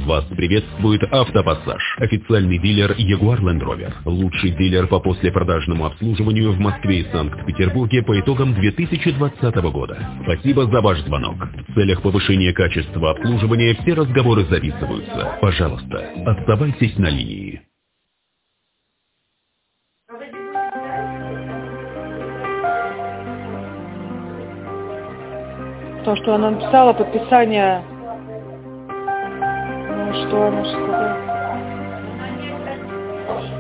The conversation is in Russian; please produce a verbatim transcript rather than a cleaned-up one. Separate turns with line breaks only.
Вас приветствует Автопассаж, официальный дилер Jaguar Land Rover. Лучший дилер по послепродажному обслуживанию в Москве и Санкт-Петербурге по итогам две тысячи двадцатого года. Спасибо за ваш звонок. В целях повышения качества обслуживания все разговоры записываются. Пожалуйста, оставайтесь на линии.
То, что она написала подписание, ну что она сказала?